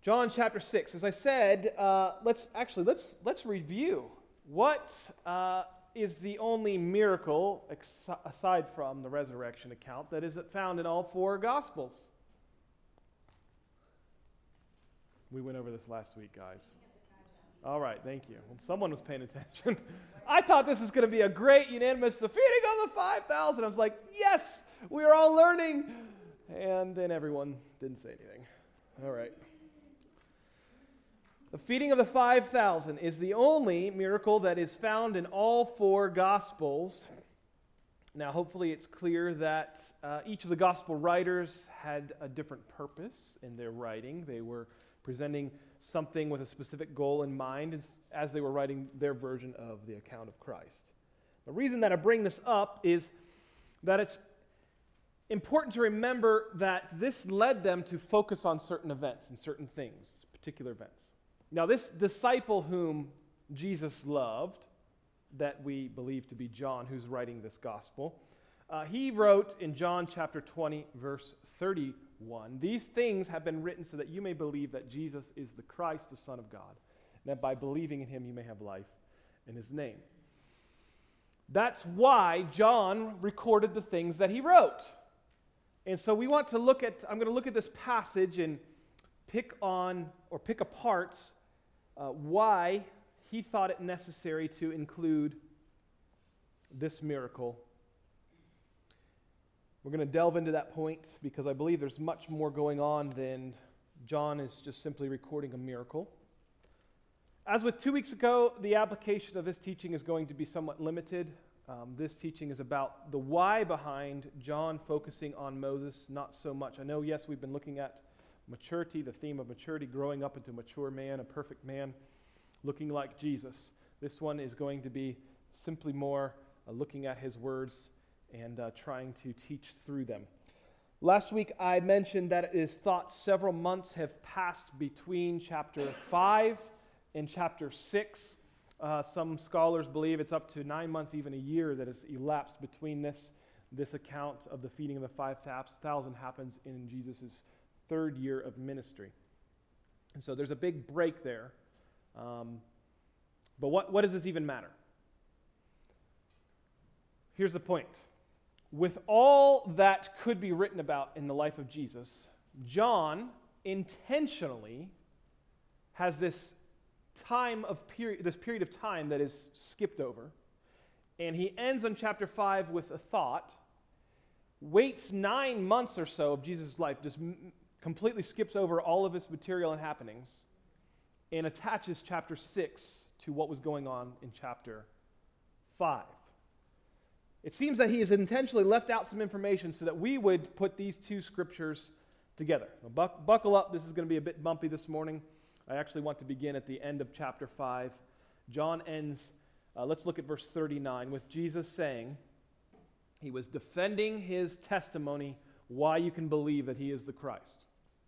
John chapter 6. As I said, let's review. What is the only miracle, aside from the resurrection account, that is found in all four Gospels? We went over this last week, guys. All right, thank you. Well, someone was paying attention. I thought this was going to be a great, unanimous, the feeding of the 5,000. I was like, yes, we are all learning. And then everyone didn't say anything. All right. The feeding of the 5,000 is the only miracle that is found in all four Gospels. Now, hopefully it's clear that each of the Gospel writers had a different purpose in their writing. They were presenting something with a specific goal in mind as they were writing their version of the account of Christ. The reason that I bring this up is that it's important to remember that this led them to focus on certain events and certain things, particular events. Now, this disciple whom Jesus loved, that we believe to be John, who's writing this gospel, he wrote in John chapter 20, verse 31, "These things have been written so that you may believe that Jesus is the Christ, the Son of God, and that by believing in him you may have life in his name." That's why John recorded the things that he wrote. And so I'm going to look at this passage and pick apart why he thought it necessary to include this miracle. We're going to delve into that point because I believe there's much more going on than John is just simply recording a miracle. As with 2 weeks ago, the application of this teaching is going to be somewhat limited. This teaching is about the why behind John focusing on Moses, not so much. I know, yes, we've been looking at maturity, the theme of maturity, growing up into a mature man, a perfect man, looking like Jesus. This one is going to be simply more looking at his words and trying to teach through them. Last week I mentioned that it is thought several months have passed between chapter 5 and chapter 6. Some scholars believe it's up to 9 months, even a year, that has elapsed between this account of the feeding of the 5,000 happens in Jesus' third year of ministry. And so there's a big break there. But what does this even matter? Here's the point. With all that could be written about in the life of Jesus, John intentionally has this period of time that is skipped over, and he ends on chapter 5 with a thought, waits 9 months or so of Jesus' life, just completely skips over all of its material and happenings, and attaches chapter 6 to what was going on in chapter 5. It seems that he has intentionally left out some information so that we would put these two scriptures together. Now, buckle up, this is going to be a bit bumpy this morning. I actually want to begin at the end of chapter 5. John ends, let's look at verse 39, with Jesus saying, he was defending his testimony why you can believe that he is the Christ.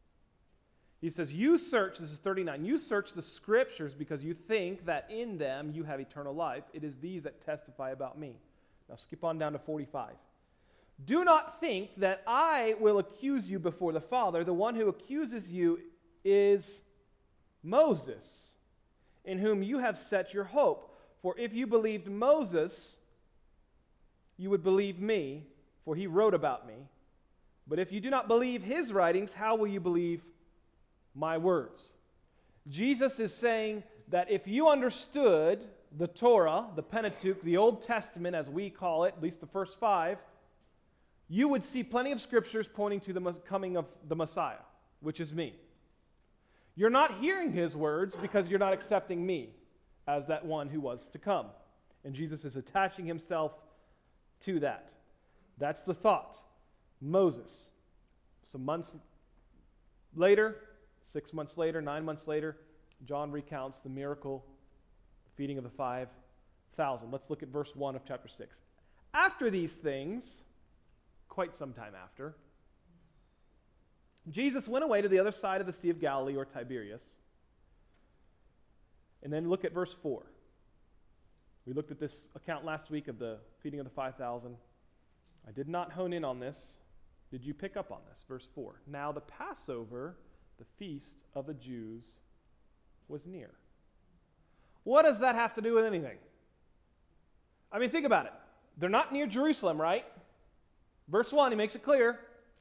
He says, this is 39, you search the scriptures because you think that in them you have eternal life. It is these that testify about me. Now skip on down to 45. Do not think that I will accuse you before the Father. The one who accuses you is Moses, in whom you have set your hope. For if you believed Moses, you would believe me, for he wrote about me. But if you do not believe his writings, how will you believe my words? Jesus is saying that if you understood the Torah, the Pentateuch, the Old Testament as we call it, at least the first 5, you would see plenty of scriptures pointing to the coming of the Messiah, which is me. You're not hearing his words because you're not accepting me as that one who was to come. And Jesus is attaching himself to that. That's the thought. Moses. Some months later, 6 months later, 9 months later, John recounts the miracle, the feeding of the 5,000. Let's look at verse 1 of chapter 6. After these things, quite some time after, Jesus went away to the other side of the Sea of Galilee, or Tiberias. And then look at verse 4. We looked at this account last week of the feeding of the 5,000. I did not hone in on this. Did you pick up on this? Verse 4. Now the Passover the feast of the Jews was near. What does that have to do with anything? I mean, think about it. They're not near Jerusalem, right? Verse 1, he makes it clear.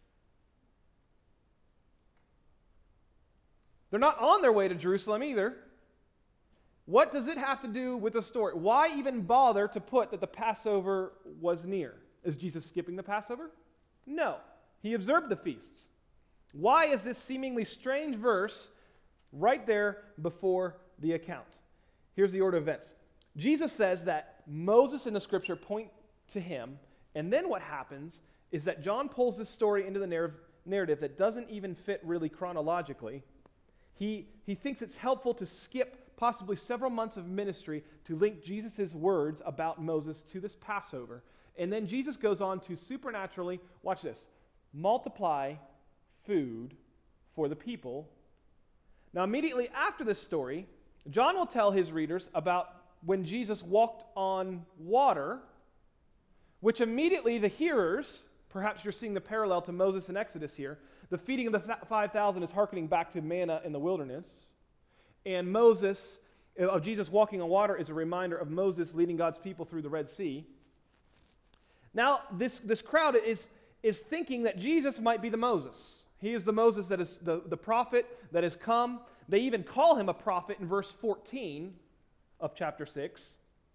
They're not on their way to Jerusalem either. What does it have to do with the story? Why even bother to put that the Passover was near? Is Jesus skipping the Passover? No. He observed the feasts. Why is this seemingly strange verse right there before the account? Here's the order of events. Jesus says that Moses and the scripture point to him, and then what happens is that John pulls this story into the narrative that doesn't even fit really chronologically. He thinks it's helpful to skip possibly several months of ministry to link Jesus' words about Moses to this Passover. And then Jesus goes on to supernaturally, watch this, multiply food for the people. Now, immediately after this story, John will tell his readers about when Jesus walked on water, which immediately the hearers, perhaps you're seeing the parallel to Moses in Exodus here, the feeding of the 5,000 is hearkening back to manna in the wilderness, and Jesus walking on water is a reminder of Moses leading God's people through the Red Sea. Now, this crowd is thinking that Jesus might be the Moses. He is the Moses that is the prophet that has come. They even call him a prophet in verse 14 of chapter 6.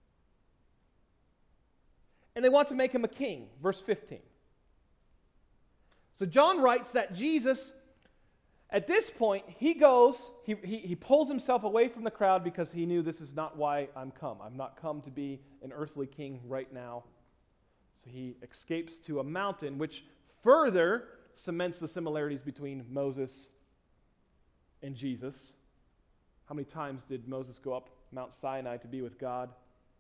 And they want to make him a king, verse 15. So John writes that Jesus, at this point, he pulls himself away from the crowd because he knew this is not why I'm come. I'm not come to be an earthly king right now. So he escapes to a mountain, which further cements the similarities between Moses and Jesus. How many times did Moses go up Mount Sinai to be with God?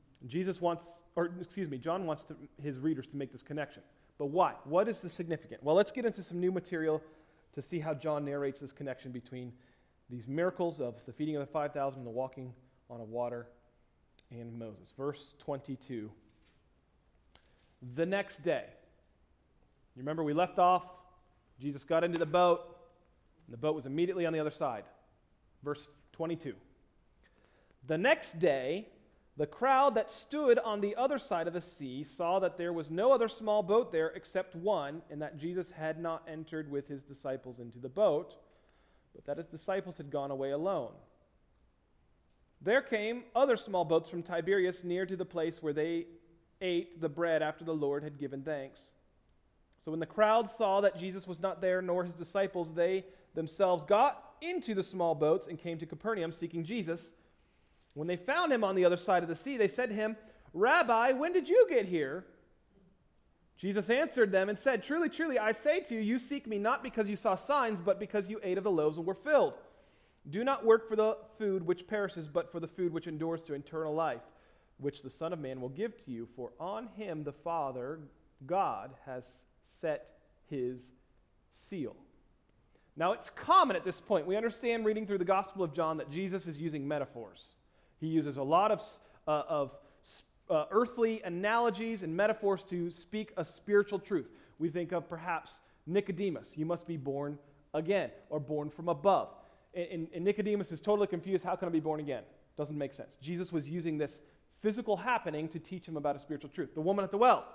John wants his readers to make this connection. But why? What is the significance? Well, let's get into some new material to see how John narrates this connection between these miracles of the feeding of the 5,000 and the walking on a water and Moses. Verse 22. The next day. You remember we left off, Jesus got into the boat, and the boat was immediately on the other side. Verse 22. The next day, the crowd that stood on the other side of the sea saw that there was no other small boat there except one, and that Jesus had not entered with his disciples into the boat, but that his disciples had gone away alone. There came other small boats from Tiberias near to the place where they ate the bread after the Lord had given thanks. So when the crowd saw that Jesus was not there, nor his disciples, they themselves got into the small boats and came to Capernaum seeking Jesus. When they found him on the other side of the sea, they said to him, Rabbi, when did you get here? Jesus answered them and said, Truly, truly, I say to you, you seek me not because you saw signs, but because you ate of the loaves and were filled. Do not work for the food which perishes, but for the food which endures to eternal life, which the Son of Man will give to you. For on him the Father, God, has set his seal. Now, it's common at this point. We understand reading through the Gospel of John that Jesus is using metaphors. He uses a lot of earthly analogies and metaphors to speak a spiritual truth. We think of perhaps Nicodemus. You must be born again, or born from above. And Nicodemus is totally confused. How can I be born again? Doesn't make sense. Jesus was using this physical happening to teach him about a spiritual truth. The woman at the well.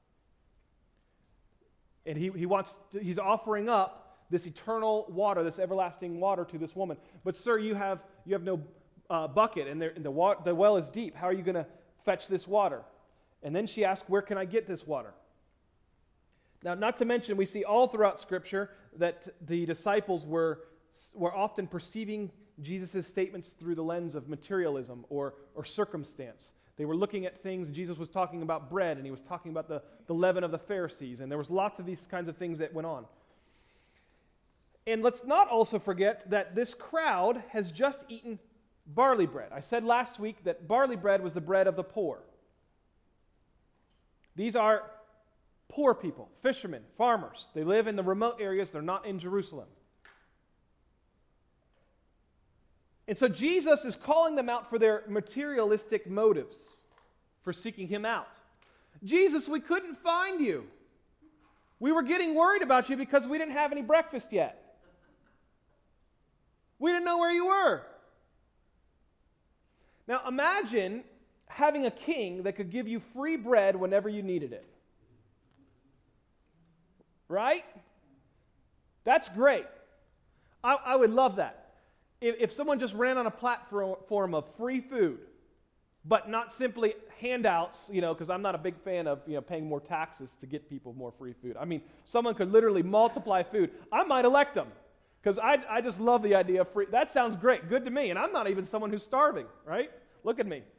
And he's offering up this eternal water, this everlasting water to this woman. But sir, you have no bucket, and the well is deep. How are you going to fetch this water? And then she asks, where can I get this water? Now, not to mention, we see all throughout Scripture that the disciples were often perceiving Jesus' statements through the lens of materialism or circumstance. They were looking at things. Jesus was talking about bread, and he was talking about the leaven of the Pharisees, and there was lots of these kinds of things that went on. And let's not also forget that this crowd has just eaten barley bread. I said last week that barley bread was the bread of the poor. These are poor people, fishermen, farmers. They live in the remote areas. They're not in Jerusalem. And so Jesus is calling them out for their materialistic motives for seeking him out. Jesus, we couldn't find you. We were getting worried about you because we didn't have any breakfast yet. We didn't know where you were. Now imagine having a king that could give you free bread whenever you needed it. Right? That's great. I would love that. If someone just ran on a platform of free food, but not simply handouts, because I'm not a big fan of paying more taxes to get people more free food. I mean, someone could literally multiply food. I might elect them, because I just love the idea of free. That sounds great, good to me, and I'm not even someone who's starving, right? Look at me.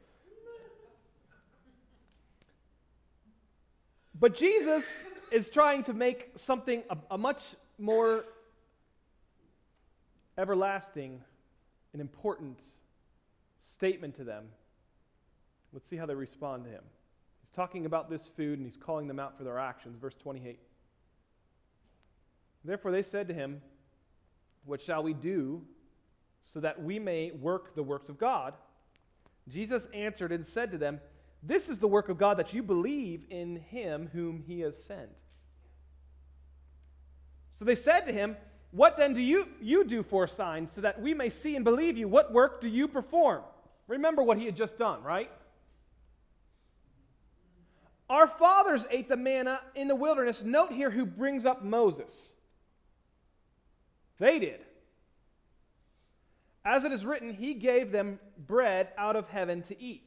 But Jesus is trying to make something a much more everlasting and important statement to them. Let's see how they respond to him. He's talking about this food and he's calling them out for their actions. Verse 28. Therefore they said to him, "What shall we do so that we may work the works of God?" Jesus answered and said to them, "This is the work of God, that you believe in him whom he has sent." So they said to him, "What then do you do for a sign, so that we may see and believe you? What work do you perform?" Remember what he had just done, right? Our fathers ate the manna in the wilderness. Note here who brings up Moses. They did. As it is written, he gave them bread out of heaven to eat.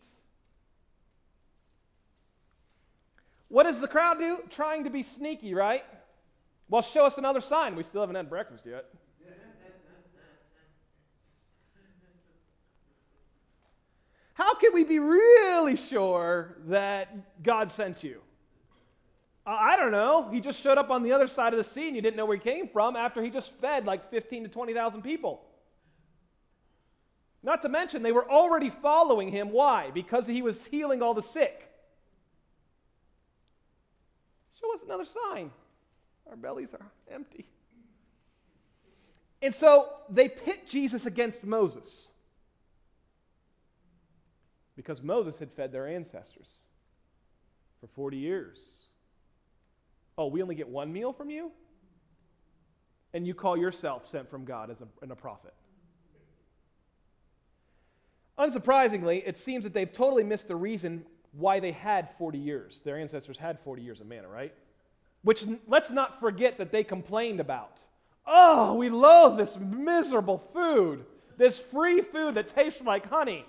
What does the crowd do? Trying to be sneaky, right? Well, show us another sign. We still haven't had breakfast yet. How can we be really sure that God sent you? I don't know. He just showed up on the other side of the sea and you didn't know where he came from after he just fed like 15 to 20,000 people. Not to mention, they were already following him. Why? Because he was healing all the sick. Show us another sign. Our bellies are empty. And so they pit Jesus against Moses, because Moses had fed their ancestors for 40 years. Oh, we only get one meal from you? And you call yourself sent from God as a prophet. Unsurprisingly, it seems that they've totally missed the reason why they had 40 years. Their ancestors had 40 years of manna, right? Which, let's not forget that they complained about. Oh, we loathe this miserable food, this free food that tastes like honey.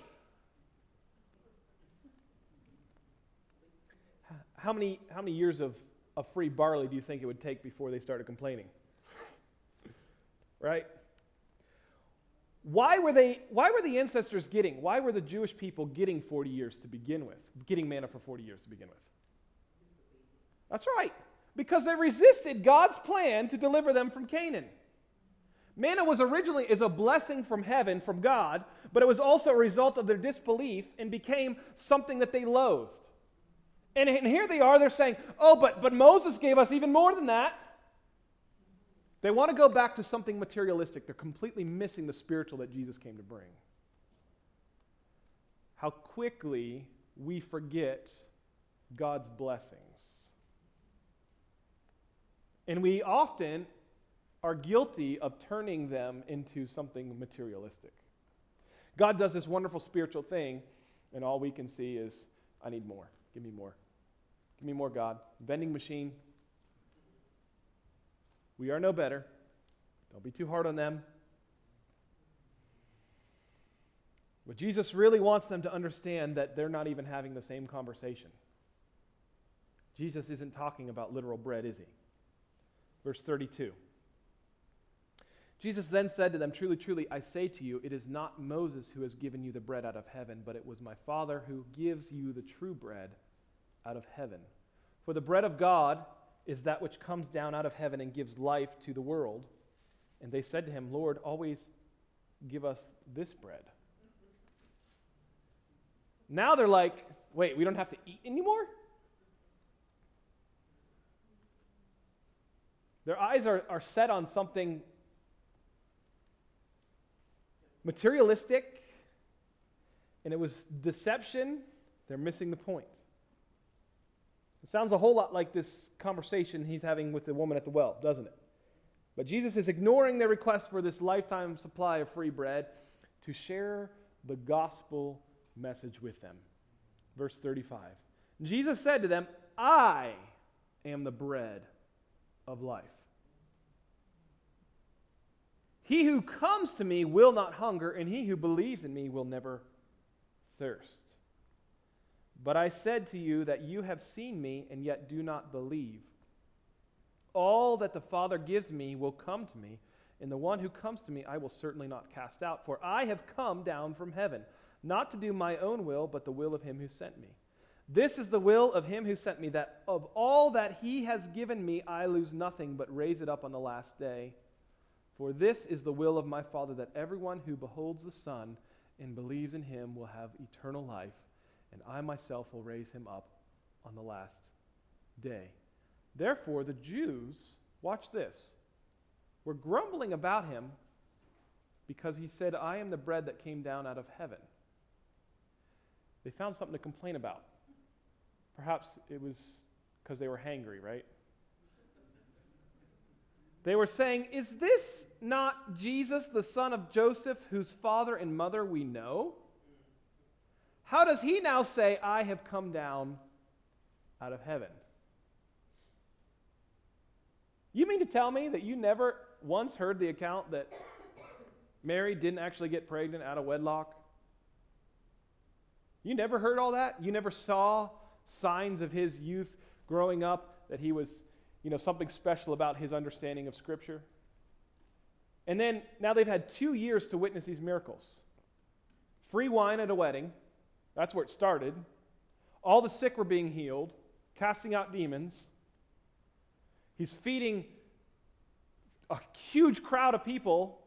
How many years of free barley do you think it would take before they started complaining? Right? Why were the Jewish people getting 40 years to begin with? Getting manna for 40 years to begin with? That's right. Because they resisted God's plan to deliver them from Canaan. Manna was originally a blessing from heaven, from God, but it was also a result of their disbelief and became something that they loathed. And here they are, they're saying, "Oh, but Moses gave us even more than that." They want to go back to something materialistic. They're completely missing the spiritual that Jesus came to bring. How quickly we forget God's blessings. And we often are guilty of turning them into something materialistic. God does this wonderful spiritual thing, and all we can see is, "I need more. Give me more. Give me more, God." Vending machine. We are no better. Don't be too hard on them. But Jesus really wants them to understand that they're not even having the same conversation. Jesus isn't talking about literal bread, is he? Verse 32. Jesus then said to them, "Truly, truly, I say to you, it is not Moses who has given you the bread out of heaven, but it was my Father who gives you the true bread out of heaven. For the bread of God is that which comes down out of heaven and gives life to the world." And they said to him, "Lord, always give us this bread." Now they're like, "Wait, we don't have to eat anymore?" Their eyes are set on something materialistic, and it was deception. They're missing the point. It sounds a whole lot like this conversation he's having with the woman at the well, doesn't it? But Jesus is ignoring their request for this lifetime supply of free bread to share the gospel message with them. Verse 35. Jesus said to them, I am the bread of life. He who comes to me will not hunger, and he who believes in me will never thirst. But I said to you that you have seen me, and yet do not believe. All that the Father gives me will come to me, and the one who comes to me I will certainly not cast out. For I have come down from heaven, not to do my own will, but the will of him who sent me. This is the will of him who sent me, that of all that he has given me I lose nothing, but raise it up on the last day. For this is the will of my Father, that everyone who beholds the Son and believes in him will have eternal life, and I myself will raise him up on the last day. Therefore, the Jews, watch this, were grumbling about him because he said, I am the bread that came down out of heaven. They found something to complain about. Perhaps it was because they were hangry, right? They were saying, is this not Jesus, the son of Joseph, whose father and mother we know? How does he now say, I have come down out of heaven? You mean to tell me that you never once heard the account that Mary didn't actually get pregnant out of wedlock? You never heard all that? You never saw signs of his youth growing up, that he was, something special about his understanding of Scripture? And then, now they've had 2 years to witness these miracles. Free wine at a wedding. That's where it started. All the sick were being healed, casting out demons. He's feeding a huge crowd of people.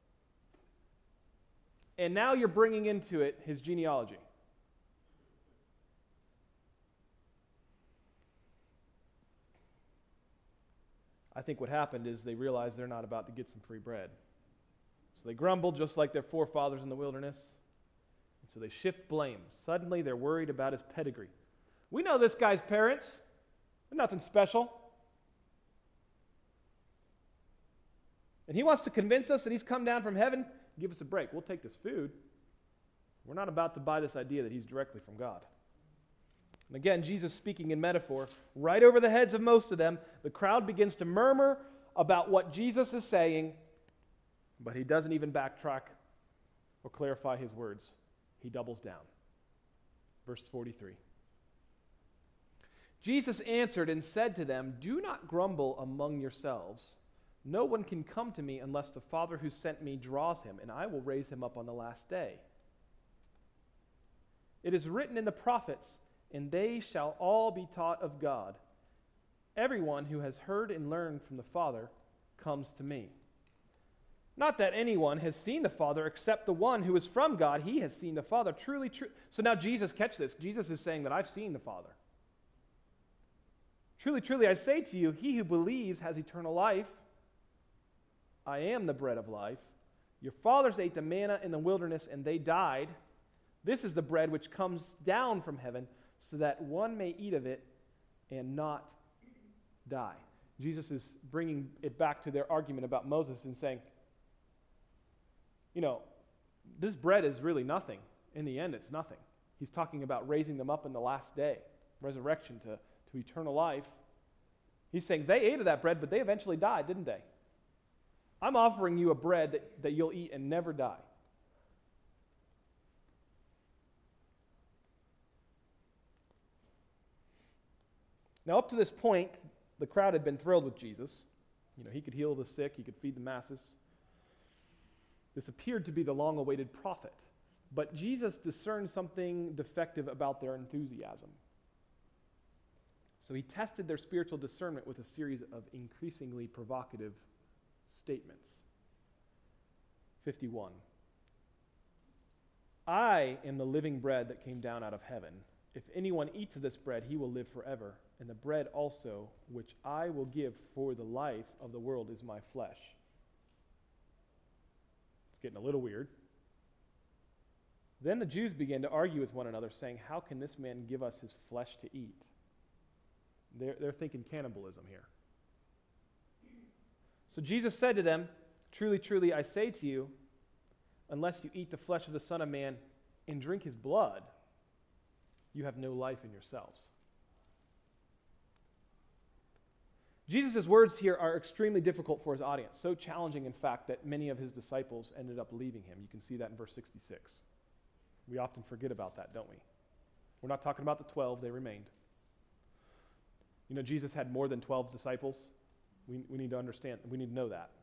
And now you're bringing into it his genealogy. I think what happened is they realized they're not about to get some free bread. So they grumbled just like their forefathers in the wilderness. And so they shift blame. Suddenly they're worried about his pedigree. We know this guy's parents. They're nothing special. And he wants to convince us that he's come down from heaven. Give us a break. We'll take this food. We're not about to buy this idea that he's directly from God. And again, Jesus speaking in metaphor, right over the heads of most of them, the crowd begins to murmur about what Jesus is saying, but he doesn't even backtrack or clarify his words. He doubles down. Verse 43. Jesus answered and said to them, do not grumble among yourselves. No one can come to me unless the Father who sent me draws him, and I will raise him up on the last day. It is written in the prophets, and they shall all be taught of God. Everyone who has heard and learned from the Father comes to me. Not that anyone has seen the Father except the one who is from God. He has seen the Father. Truly, true. So now Jesus, catch this. Jesus is saying that I've seen the Father. Truly, truly, I say to you, he who believes has eternal life. I am the bread of life. Your fathers ate the manna in the wilderness, and they died. This is the bread which comes down from heaven, so that one may eat of it and not die. Jesus is bringing it back to their argument about Moses and saying, this bread is really nothing. In the end, it's nothing. He's talking about raising them up in the last day, resurrection to eternal life. He's saying they ate of that bread, but they eventually died, didn't they? I'm offering you a bread that you'll eat and never die. Now, up to this point, the crowd had been thrilled with Jesus. He could heal the sick, he could feed the masses. This appeared to be the long-awaited prophet. But Jesus discerned something defective about their enthusiasm. So he tested their spiritual discernment with a series of increasingly provocative statements. 51. I am the living bread that came down out of heaven. If anyone eats of this bread, he will live forever. And the bread also, which I will give for the life of the world, is my flesh. It's getting a little weird. Then the Jews began to argue with one another, saying, how can this man give us his flesh to eat? They're thinking cannibalism here. So Jesus said to them, "Truly, truly, I say to you, unless you eat the flesh of the Son of Man and drink his blood, you have no life in yourselves." Jesus' words here are extremely difficult for his audience, so challenging, in fact, that many of his disciples ended up leaving him. You can see that in verse 66. We often forget about that, don't we? We're not talking about the 12, they remained. You know, Jesus had more than 12 disciples. We need to understand, we need to know that.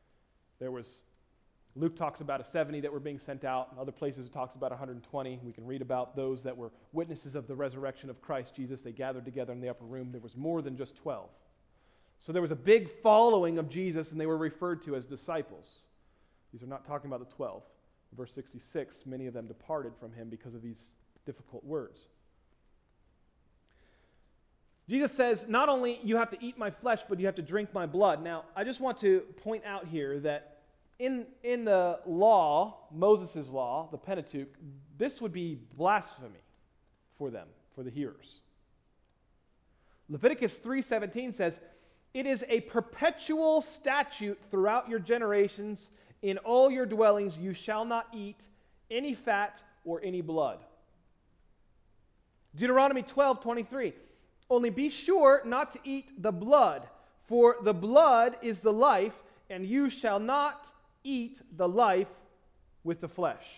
Luke talks about a 70 that were being sent out. In other places it talks about 120. We can read about those that were witnesses of the resurrection of Christ Jesus. They gathered together in the upper room. There was more than just 12. So there was a big following of Jesus, and they were referred to as disciples. These are not talking about the 12. In verse 66, many of them departed from him because of these difficult words. Jesus says, not only you have to eat my flesh, but you have to drink my blood. Now, I just want to point out here that in the law, Moses' law, the Pentateuch, this would be blasphemy for them, for the hearers. Leviticus 3:17 says, "It is a perpetual statute throughout your generations. In all your dwellings you shall not eat any fat or any blood." Deuteronomy 12:23, "Only be sure not to eat the blood, for the blood is the life, and you shall not eat the life with the flesh."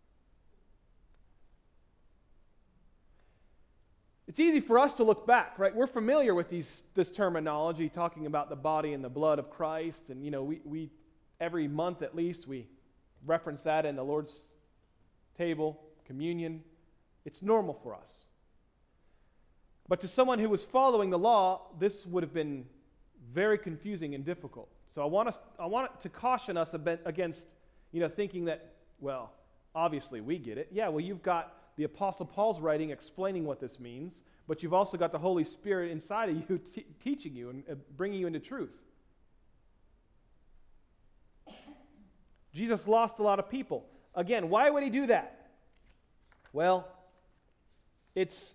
It's easy for us to look back, right? We're familiar with this terminology, talking about the body and the blood of Christ, and we every month at least we reference that in the Lord's table, communion. It's normal for us. But to someone who was following the law, this would have been very confusing and difficult. So I want to caution us a bit against, thinking that, well, obviously we get it. Yeah, well, you've got the Apostle Paul's writing explaining what this means, but you've also got the Holy Spirit inside of you teaching you and bringing you into truth. Jesus lost a lot of people. Again, why would he do that? Well, it's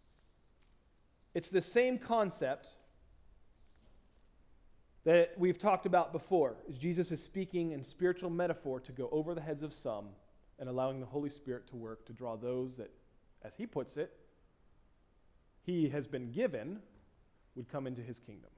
the same concept that we've talked about before. Jesus is speaking in spiritual metaphor to go over the heads of some and allowing the Holy Spirit to work to draw those that, as he puts it, he has been given would come into his kingdom.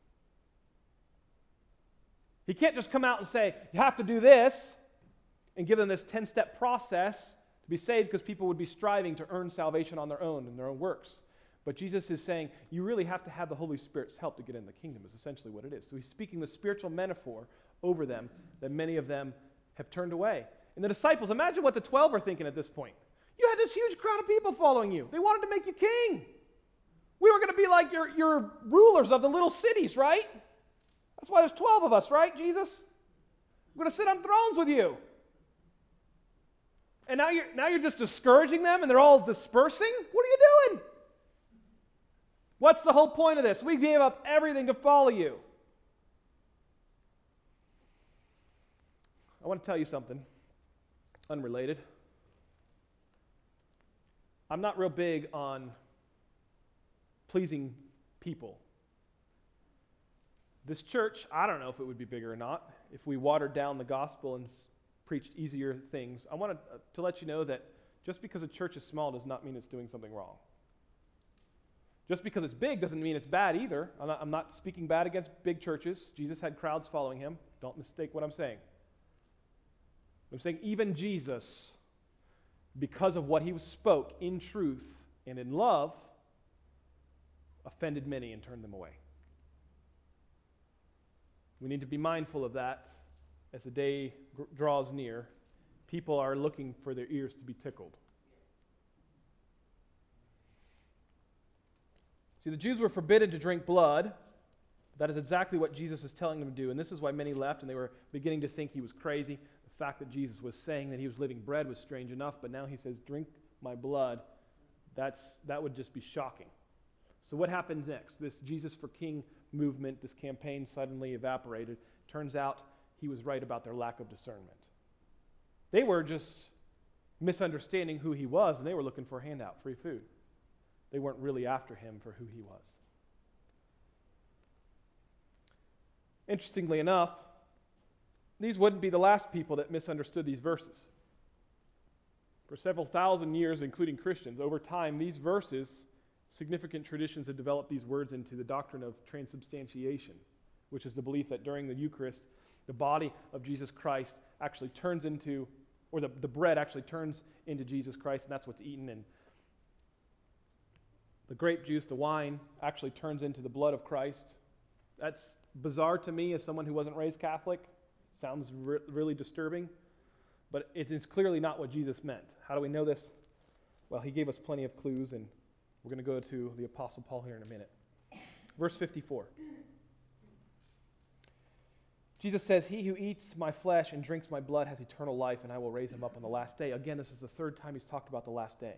He can't just come out and say, you have to do this, and give them this 10-step process to be saved, because people would be striving to earn salvation on their own and their own works. But Jesus is saying, you really have to have the Holy Spirit's help to get in the kingdom, is essentially what it is. So he's speaking the spiritual metaphor over them that many of them have turned away. And the disciples, imagine what the 12 are thinking at this point. You had this huge crowd of people following you. They wanted to make you king. We were going to be like your rulers of the little cities, right? That's why there's 12 of us, right, Jesus? We're going to sit on thrones with you. And now you're just discouraging them and they're all dispersing? What are you doing? What's the whole point of this? We gave up everything to follow you. I want to tell you something unrelated. I'm not real big on pleasing people. This church, I don't know if it would be bigger or not if we watered down the gospel and preached easier things. I want to let you know that just because a church is small does not mean it's doing something wrong. Just because it's big doesn't mean it's bad either. I'm not speaking bad against big churches. Jesus had crowds following him. Don't mistake what I'm saying. I'm saying even Jesus, because of what he spoke in truth and in love, offended many and turned them away. We need to be mindful of that as the day draws near. People are looking for their ears to be tickled. See, the Jews were forbidden to drink blood. That is exactly what Jesus is telling them to do, and this is why many left, and they were beginning to think he was crazy. The fact that Jesus was saying that he was living bread was strange enough, but now he says, drink my blood. That would just be shocking. So what happens next? This Jesus for King movement, this campaign suddenly evaporated. Turns out he was right about their lack of discernment. They were just misunderstanding who he was, and they were looking for a handout, free food. They weren't really after him for who he was. Interestingly enough, these wouldn't be the last people that misunderstood these verses. For several thousand years, including Christians, over time, these verses, significant traditions have developed these words into the doctrine of transubstantiation, which is the belief that during the Eucharist, the body of Jesus Christ actually turns into, or the bread actually turns into Jesus Christ, and that's what's eaten, and the grape juice, the wine, actually turns into the blood of Christ. That's bizarre to me as someone who wasn't raised Catholic. Sounds really disturbing, but it's clearly not what Jesus meant. How do we know this? Well, he gave us plenty of clues, and we're going to go to the Apostle Paul here in a minute. Verse 54. Jesus says, "He who eats my flesh and drinks my blood has eternal life, and I will raise him up on the last day." Again, this is the third time he's talked about the last day.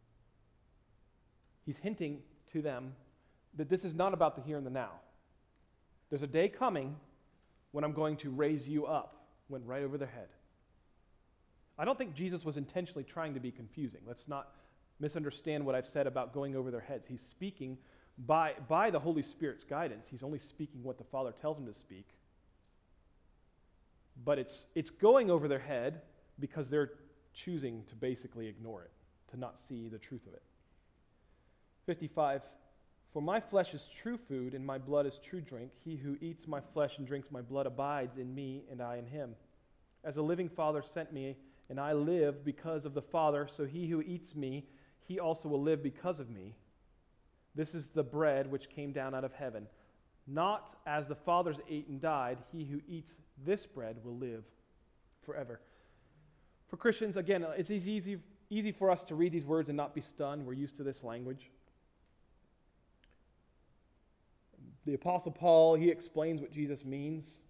He's hinting to them that this is not about the here and the now. There's a day coming when I'm going to raise you up. Went right over their head. I don't think Jesus was intentionally trying to be confusing. Let's not misunderstand what I've said about going over their heads. He's speaking by the Holy Spirit's guidance. He's only speaking what the Father tells him to speak. But it's going over their head because they're choosing to basically ignore it, to not see the truth of it. 55, "For my flesh is true food, and my blood is true drink. He who eats my flesh and drinks my blood abides in me, and I in him. As a living Father sent me, and I live because of the Father, so he who eats me, he also will live because of me. This is the bread which came down out of heaven. Not as the fathers ate and died, he who eats this bread will live forever." For Christians, again, it's easy for us to read these words and not be stunned. We're used to this language. The Apostle Paul, he explains what Jesus means.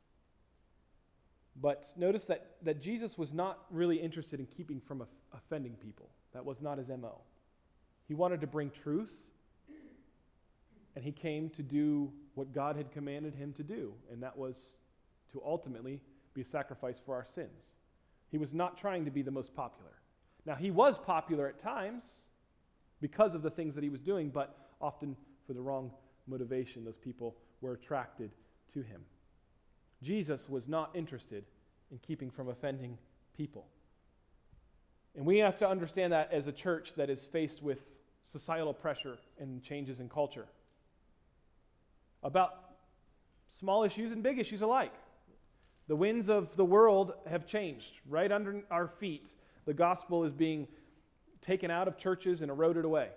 But notice that Jesus was not really interested in keeping from offending people. That was not his MO. He wanted to bring truth, and he came to do what God had commanded him to do, and that was to ultimately be a sacrifice for our sins. He was not trying to be the most popular. Now, he was popular at times because of the things that he was doing, but often for the wrong motivation. Those people were attracted to him. Jesus was not interested in keeping from offending people. And we have to understand that as a church that is faced with societal pressure and changes in culture about small issues and big issues alike. The winds of the world have changed right under our feet. The gospel is being taken out of churches and eroded away.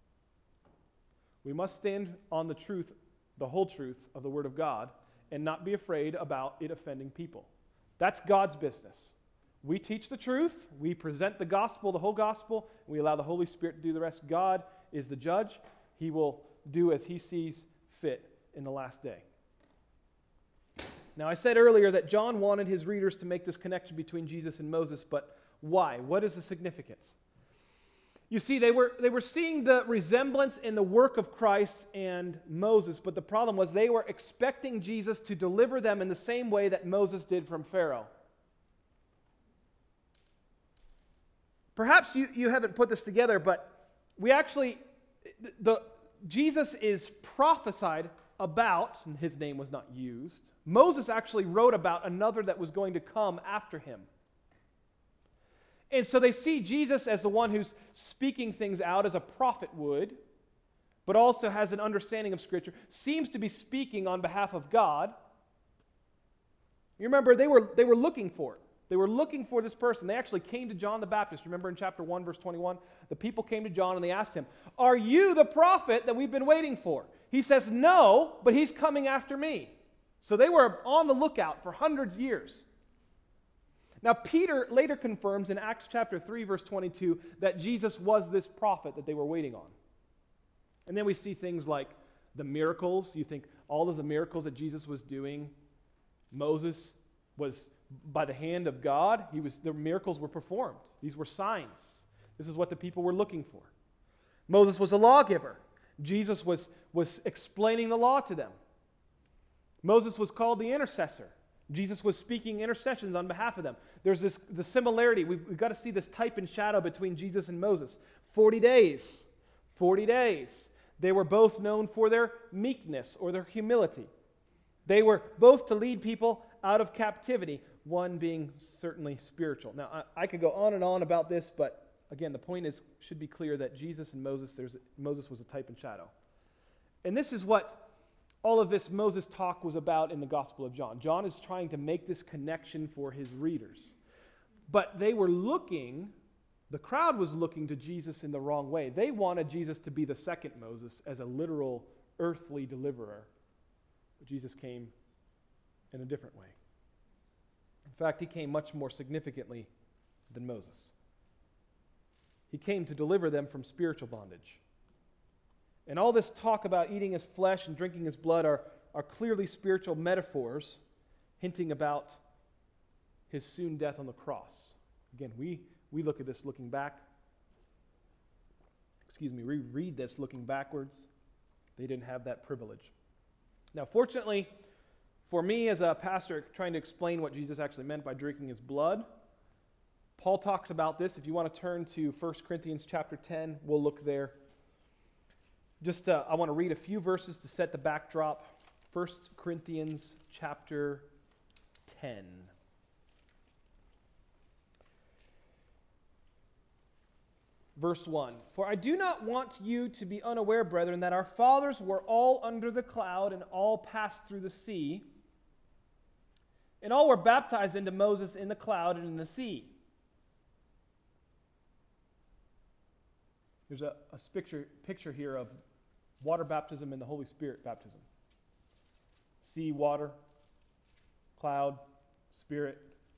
We must stand on the truth, the whole truth of the Word of God, and not be afraid about it offending people. That's God's business. We teach the truth, we present the gospel, the whole gospel, and we allow the Holy Spirit to do the rest. God is the judge. He will do as he sees fit in the last day. Now, I said earlier that John wanted his readers to make this connection between Jesus and Moses, but why? What is the significance? You see, they were seeing the resemblance in the work of Christ and Moses, but the problem was they were expecting Jesus to deliver them in the same way that Moses did from Pharaoh. Perhaps you haven't put this together, but we actually, Jesus is prophesied about, and his name was not used. Moses actually wrote about another that was going to come after him. And so they see Jesus as the one who's speaking things out as a prophet would, but also has an understanding of Scripture, seems to be speaking on behalf of God. You remember, they were looking for it. They were looking for this person. They actually came to John the Baptist. Remember in chapter 1, verse 21? The people came to John and they asked him, "Are you the prophet that we've been waiting for?" He says, "No, but he's coming after me." So they were on the lookout for hundreds of years. Now, Peter later confirms in Acts chapter 3, verse 22, that Jesus was this prophet that they were waiting on. And then we see things like the miracles. You think all of the miracles that Jesus was doing, Moses was by the hand of God. The miracles were performed. These were signs. This is what the people were looking for. Moses was a lawgiver. Jesus was explaining the law to them. Moses was called the intercessor. Jesus was speaking intercessions on behalf of them. There's the similarity. We've got to see this type and shadow between Jesus and Moses. 40 days. 40 days. They were both known for their meekness or their humility. They were both to lead people out of captivity, one being certainly spiritual. Now, I could go on and on about this, but again, the point should be clear that Jesus and Moses was a type and shadow. And this is what all of this Moses talk was about in the Gospel of John. John is trying to make this connection for his readers. But they were the crowd was looking to Jesus in the wrong way. They wanted Jesus to be the second Moses as a literal earthly deliverer. But Jesus came in a different way. In fact, he came much more significantly than Moses. He came to deliver them from spiritual bondage. And all this talk about eating his flesh and drinking his blood are clearly spiritual metaphors hinting about his soon death on the cross. Again, we look at this looking back. We read this looking backwards. They didn't have that privilege. Now, fortunately, for me as a pastor trying to explain what Jesus actually meant by drinking his blood, Paul talks about this. If you want to turn to 1 Corinthians chapter 10, we'll look there. I want to read a few verses to set the backdrop. 1 Corinthians chapter 10. Verse 1. For I do not want you to be unaware, brethren, that our fathers were all under the cloud and all passed through the sea, and all were baptized into Moses in the cloud and in the sea. There's a picture here of water baptism and the Holy Spirit baptism. Sea, water, cloud, Spirit.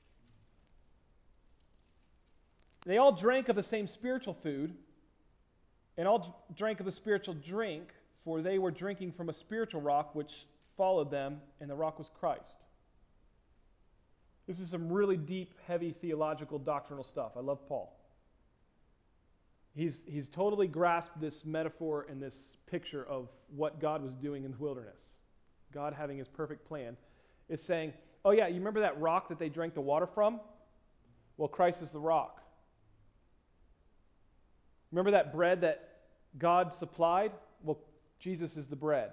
They all drank of the same spiritual food, and all drank of a spiritual drink, for they were drinking from a spiritual rock which followed them, and the rock was Christ. This is some really deep, heavy theological, doctrinal stuff. I love Paul. He's totally grasped this metaphor and this picture of what God was doing in the wilderness. God having his perfect plan. It's saying, oh yeah, you remember that rock that they drank the water from? Well, Christ is the rock. Remember that bread that God supplied? Well, Jesus is the bread.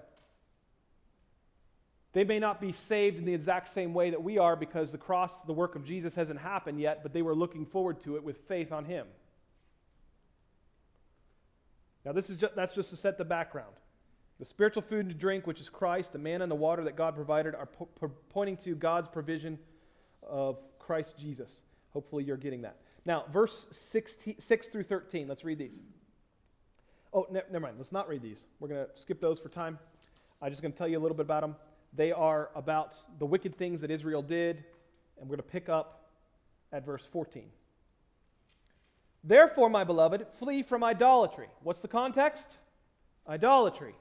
They may not be saved in the exact same way that we are because the cross, the work of Jesus hasn't happened yet, but they were looking forward to it with faith on him. Now that's just to set the background. The spiritual food and drink, which is Christ, the manna and the water that God provided, are pointing to God's provision of Christ Jesus. Hopefully you're getting that. Now, verse 6 through 13, let's read these. Oh, never mind, let's not read these. We're going to skip those for time. I'm just going to tell you a little bit about them. They are about the wicked things that Israel did, and we're going to pick up at verse 14. Therefore, my beloved, flee from idolatry. What's the context? Idolatry.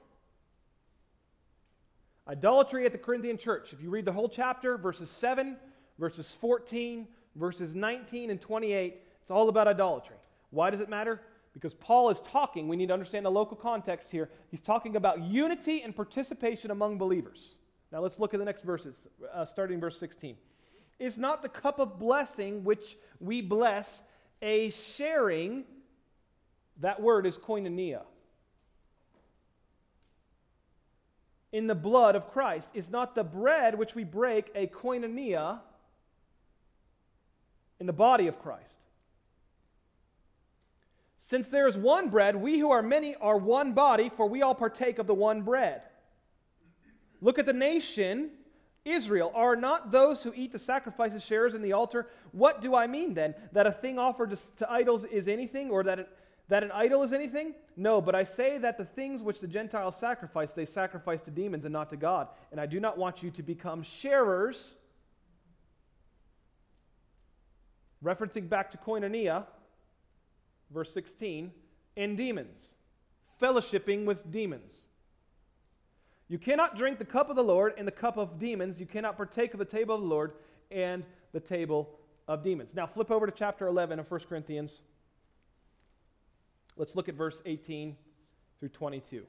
Idolatry at the Corinthian church. If you read the whole chapter, verses 7, verses 14, verses 19 and 28, it's all about idolatry. Why does it matter? Because Paul is talking, we need to understand the local context here, he's talking about unity and participation among believers. Now let's look at the next verses, starting in verse 16. Is not the cup of blessing which we bless a sharing? That word is koinonia. In the blood of Christ. Is not the bread which we break a koinonia in the body of Christ? Since there is one bread, we who are many are one body, for we all partake of the one bread. Look at the nation, Israel. Are not those who eat the sacrifices sharers in the altar? What do I mean then? That a thing offered to idols is anything, or that an idol is anything? No, but I say that the things which the Gentiles sacrifice, they sacrifice to demons and not to God. And I do not want you to become sharers, referencing back to koinonia, verse 16, in demons, fellowshipping with demons. You cannot drink the cup of the Lord and the cup of demons. You cannot partake of the table of the Lord and the table of demons. Now flip over to chapter 11 of 1 Corinthians. Let's look at verse 18 through 22.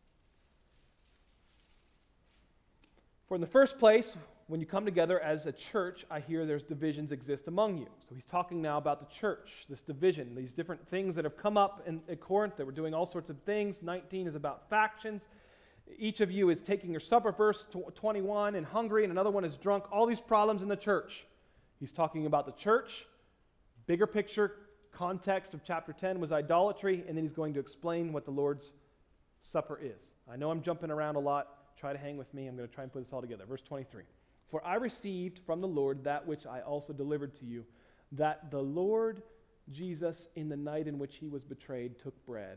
For in the first place, when you come together as a church, I hear there's divisions exist among you. So he's talking now about the church, this division, these different things that have come up in Corinth that were doing all sorts of things. 19 is about factions. Each of you is taking your supper, verse 21, and hungry, and another one is drunk. All these problems in the church. He's talking about the church. Bigger picture, context of chapter 10 was idolatry, and then he's going to explain what the Lord's Supper is. I know I'm jumping around a lot. Try to hang with me. I'm going to try and put this all together. Verse 23. For I received from the Lord that which I also delivered to you, that the Lord Jesus, in the night in which he was betrayed, took bread.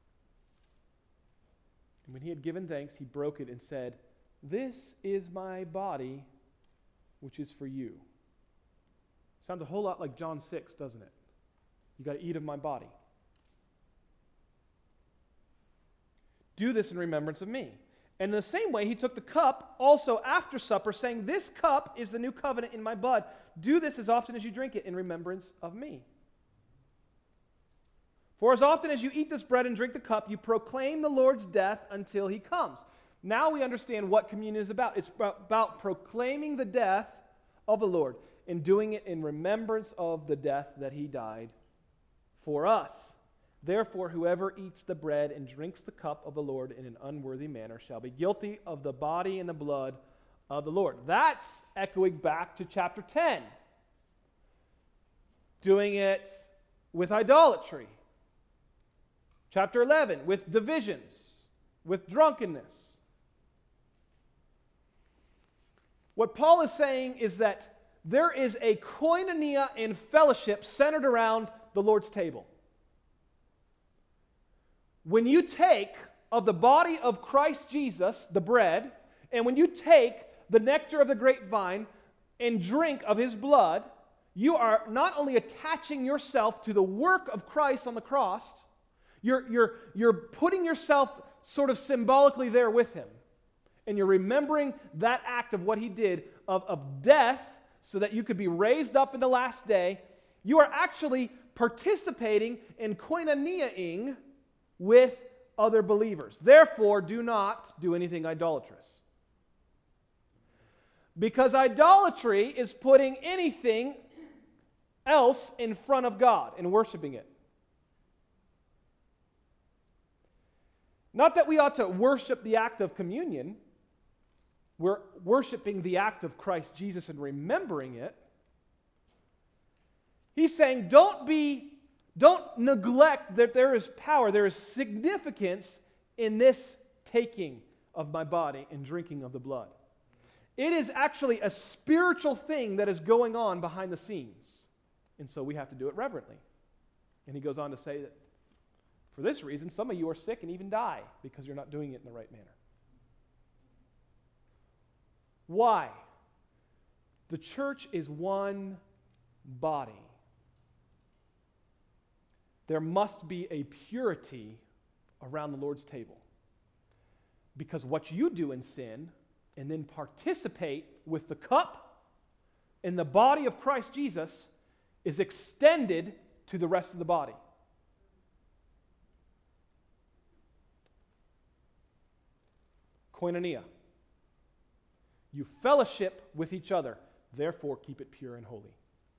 And when he had given thanks, he broke it and said, "This is my body, which is for you." Sounds a whole lot like John 6, doesn't it? You got to eat of my body. Do this in remembrance of me. And in the same way, he took the cup also after supper, saying, "This cup is the new covenant in my blood. Do this as often as you drink it in remembrance of me. For as often as you eat this bread and drink the cup, you proclaim the Lord's death until he comes." Now we understand what communion is about. It's about proclaiming the death of the Lord and doing it in remembrance of the death that he died for us. Therefore, whoever eats the bread and drinks the cup of the Lord in an unworthy manner shall be guilty of the body and the blood of the Lord. That's echoing back to chapter 10. Doing it with idolatry. Chapter 11, with divisions, with drunkenness. What Paul is saying is that there is a koinonia in fellowship centered around the Lord's table. When you take of the body of Christ Jesus, the bread, and when you take the nectar of the grapevine and drink of his blood, you are not only attaching yourself to the work of Christ on the cross, you're putting yourself sort of symbolically there with him. And you're remembering that act of what he did of death so that you could be raised up in the last day. You are actually participating in koinoniaing with other believers. Therefore, do not do anything idolatrous. Because idolatry is putting anything else in front of God and worshiping it. Not that we ought to worship the act of communion. We're worshiping the act of Christ Jesus and remembering it. He's saying, don't neglect that there is power, there is significance in this taking of my body and drinking of the blood. It is actually a spiritual thing that is going on behind the scenes. And so we have to do it reverently. And he goes on to say that for this reason, some of you are sick and even die because you're not doing it in the right manner. Why? The church is one body. There must be a purity around the Lord's table. Because what you do in sin and then participate with the cup and the body of Christ Jesus is extended to the rest of the body. Koinonia. You fellowship with each other, therefore keep it pure and holy.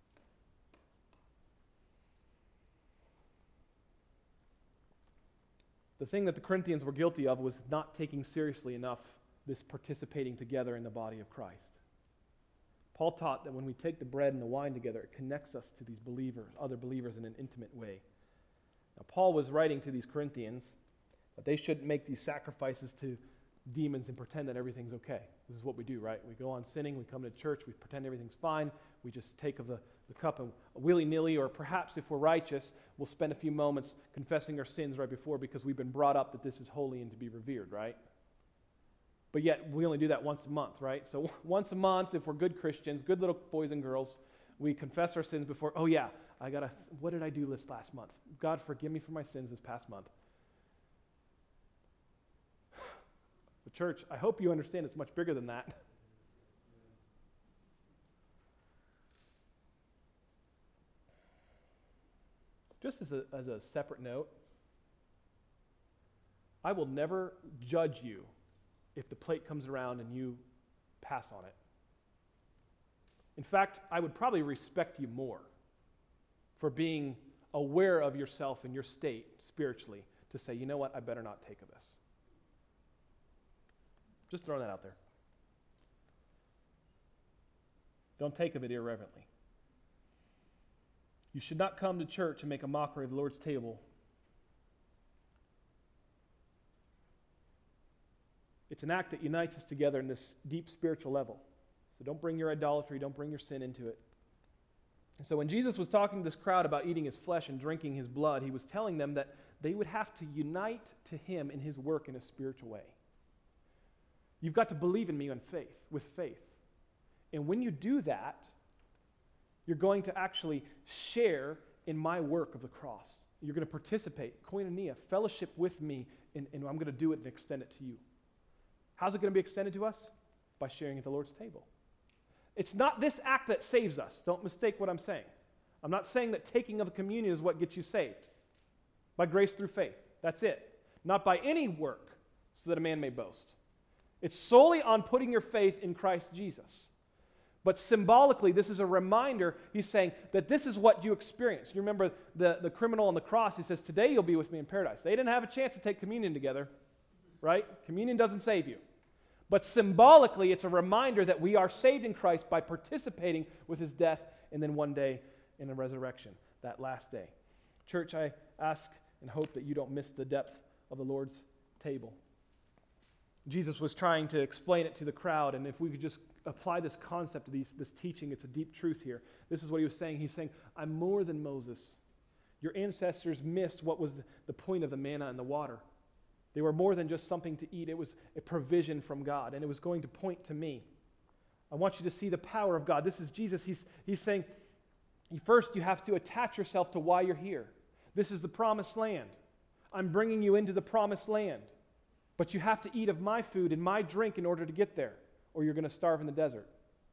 The thing that the Corinthians were guilty of was not taking seriously enough this participating together in the body of Christ. Paul taught that when we take the bread and the wine together, it connects us to these believers, other believers, in an intimate way. Now, Paul was writing to these Corinthians that they shouldn't make these sacrifices to demons and pretend that everything's okay. This is what we do, right? We go on sinning, we come to church, we pretend everything's fine, we just take of the cup and willy-nilly, or perhaps if we're righteous, we'll spend a few moments confessing our sins right before because we've been brought up that this is holy and to be revered, right? But yet, we only do that once a month, right? So once a month, if we're good Christians, good little boys and girls, we confess our sins before, oh yeah, what did I do this last month? God, forgive me for my sins this past month. The church, I hope you understand it's much bigger than that. Just as a separate note, I will never judge you if the plate comes around and you pass on it. In fact, I would probably respect you more for being aware of yourself and your state spiritually to say, you know what, I better not take of this. Just throwing that out there. Don't take of it irreverently. You should not come to church and make a mockery of the Lord's table. It's an act that unites us together in this deep spiritual level. So don't bring your idolatry, don't bring your sin into it. And so when Jesus was talking to this crowd about eating his flesh and drinking his blood, he was telling them that they would have to unite to him in his work in a spiritual way. You've got to believe in me with faith. And when you do that, you're going to actually share in my work of the cross. You're going to participate, koinonia, fellowship with me, and I'm going to do it and extend it to you. How's it going to be extended to us? By sharing at the Lord's table. It's not this act that saves us. Don't mistake what I'm saying. I'm not saying that taking of the communion is what gets you saved. By grace through faith. That's it. Not by any work, so that a man may boast. It's solely on putting your faith in Christ Jesus. But symbolically, this is a reminder. He's saying that this is what you experience. You remember the criminal on the cross, he says, today you'll be with me in paradise. They didn't have a chance to take communion together, right? Communion doesn't save you. But symbolically, it's a reminder that we are saved in Christ by participating with his death and then one day in the resurrection, that last day. Church, I ask and hope that you don't miss the depth of the Lord's table. Jesus was trying to explain it to the crowd, and if we could just apply this concept to this teaching, it's a deep truth here. This is what he was saying. He's saying, I'm more than Moses. Your ancestors missed what was the point of the manna and the water. They were more than just something to eat. It was a provision from God, and it was going to point to me. I want you to see the power of God. This is Jesus. He's saying, first you have to attach yourself to why you're here. This is the promised land. I'm bringing you into the promised land. But you have to eat of my food and my drink in order to get there, or you're going to starve in the desert.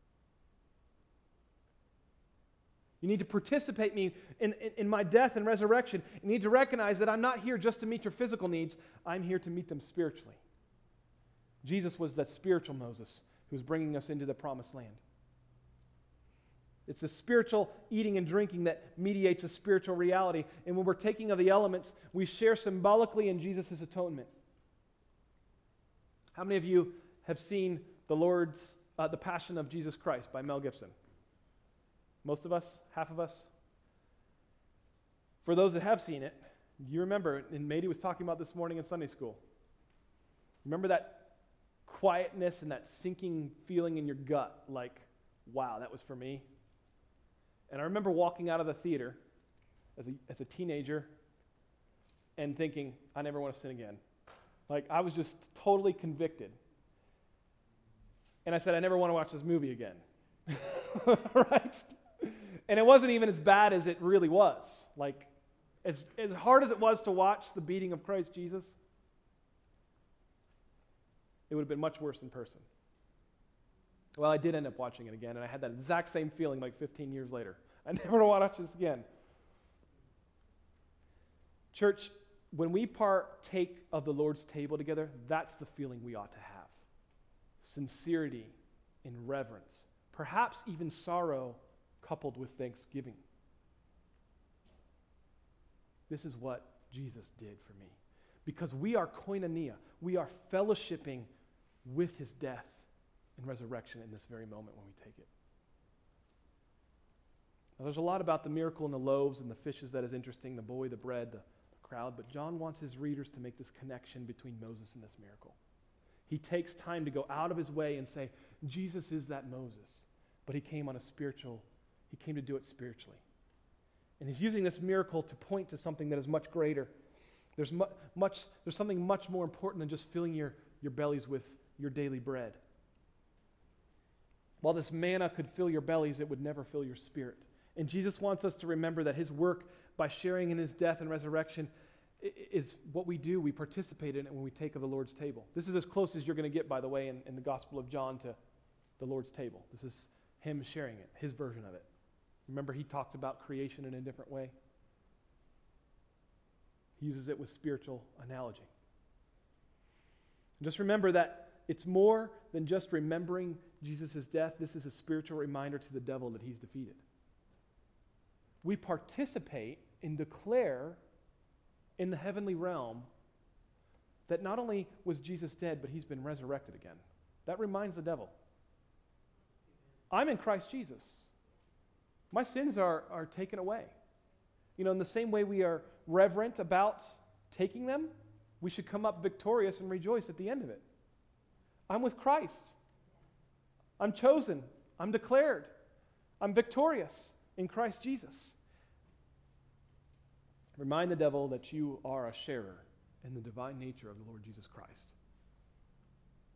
You need to participate in my death and resurrection. You need to recognize that I'm not here just to meet your physical needs. I'm here to meet them spiritually. Jesus was that spiritual Moses who was bringing us into the promised land. It's the spiritual eating and drinking that mediates a spiritual reality. And when we're taking of the elements, we share symbolically in Jesus' atonement. How many of you have seen The Passion of Jesus Christ by Mel Gibson? Most of us? Half of us? For those that have seen it, you remember, and Mady was talking about this morning in Sunday school. Remember that quietness and that sinking feeling in your gut, like, wow, that was for me? And I remember walking out of the theater as a teenager and thinking, I never want to sin again. Like, I was just totally convicted. And I said, I never want to watch this movie again. Right? And it wasn't even as bad as it really was. Like, as hard as it was to watch the beating of Christ Jesus, it would have been much worse in person. Well, I did end up watching it again, and I had that exact same feeling like 15 years later. I never want to watch this again. Church, when we partake of the Lord's table together, that's the feeling we ought to have. Sincerity and reverence, perhaps even sorrow coupled with thanksgiving. This is what Jesus did for me. Because we are koinonia, we are fellowshipping with his death and resurrection in this very moment when we take it. Now, there's a lot about the miracle in the loaves and the fishes that is interesting, the boy, the bread, the crowd, but John wants his readers to make this connection between Moses and this miracle. He takes time to go out of his way and say, Jesus is that Moses, but he came to do it spiritually. And he's using this miracle to point to something that is much greater. There's something much more important than just filling your bellies with your daily bread. While this manna could fill your bellies, it would never fill your spirit. And Jesus wants us to remember that his work by sharing in his death and resurrection is what we do. We participate in it when we take of the Lord's table. This is as close as you're going to get, by the way, in the Gospel of John to the Lord's table. This is him sharing it, his version of it. Remember, he talks about creation in a different way. He uses it with spiritual analogy. And just remember that it's more than just remembering Jesus' death. This is a spiritual reminder to the devil that he's defeated. We participate and declare in the heavenly realm that not only was Jesus dead, but he's been resurrected again. That reminds the devil. I'm in Christ Jesus. My sins are taken away. You know, in the same way we are reverent about taking them, we should come up victorious and rejoice at the end of it. I'm with Christ. I'm chosen. I'm declared. I'm victorious in Christ Jesus. Remind the devil that you are a sharer in the divine nature of the Lord Jesus Christ.